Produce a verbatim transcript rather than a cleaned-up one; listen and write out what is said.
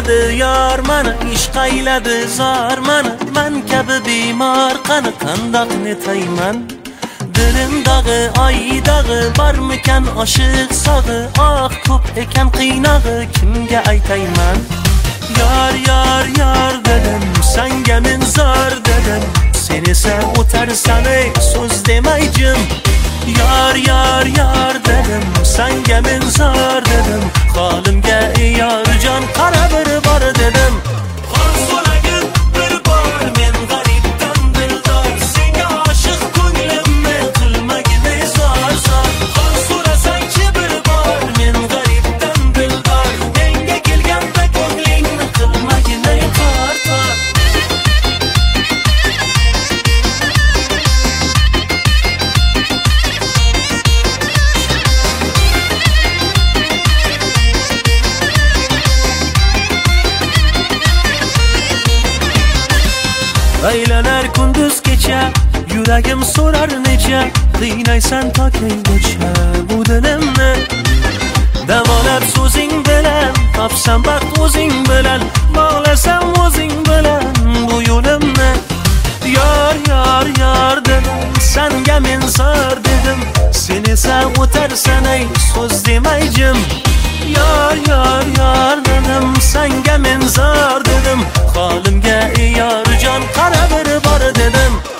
qiladi yor mana, ishq ayladi zor mana, men kabi bemor qani qandoq netayman. Dilim dağı, ay dağı, barmikan oshiq sog'i, ah ko'p ekan qiynog'i, kimga aytayman. Yar yar yar dedim, senga men zor dedim, sen esa o'tarsan ey so'z demayjim. Yar yar yar dedim, senga men zor dedim, holimga yor jon qara bir bor dedim. Xon so'ragin bir bor, men g'aribdan dildor, senga oshiq ko'nglimni qilmagin ey zor zor. Xon so'rasangchi bir bor, men g'aribdan dildor, menga kelganda ko'nglingni qilmagin ey tor tor. Aylanar kunduz kecha, yuragim so'rar necha, qiynaysan tokaygacha bu dilimni. Davolab so'zing bilan, topsam baxt o'zing bilan, bog'lasam o'zing bilan bu yo'limni. Yor yor yor dedim, senga men zor dedim, sen esa o'tarsan ey so'z demayjim. Yor yor yor dedim, senga men zor dedim, holimga yor jon qara bir bor dedim.